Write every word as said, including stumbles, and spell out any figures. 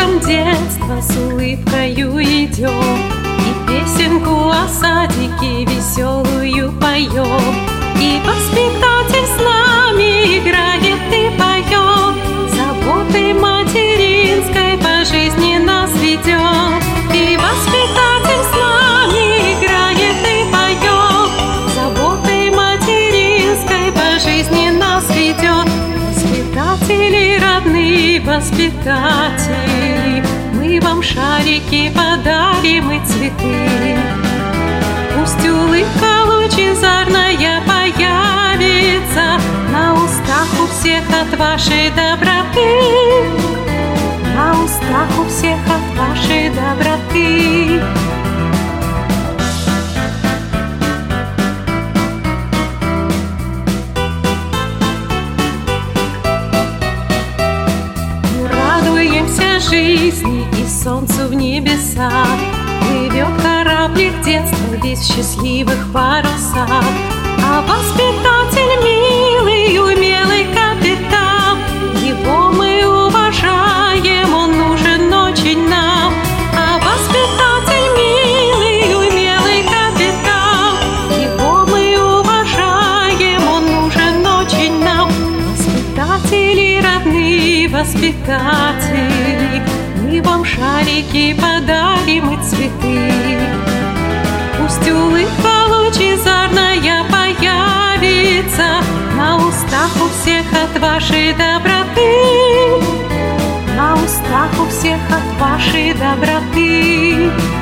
нам детство с улыбкою идем, и песенку о садике веселую поем, и воспитатель с нами играет и поет, заботой материнской по жизни нас ведет. И воспитатель с нами играет и поет, заботой материнской по жизни нас ведет. Воспитатели, родные воспитатели, мы вам шарики подарим и цветы. Пусть улыбка лучезарная появится на устах у всех от вашей доброты, на устах у всех от вашей доброты. Мы радуемся жизни и солнцу в небесах, плывет кораблик детства весь в счастливых парусах. А воспитатель милый, умелый капитан, его мы уважаем, он нужен очень нам. А воспитатель милый, умелый капитан, его мы уважаем, он нужен очень нам. Воспитатели, родные воспитатели, мы вам шарики подарим и цветы. Пусть улыбка лучезарная появится на устах у всех от вашей доброты, на устах у всех от вашей доброты.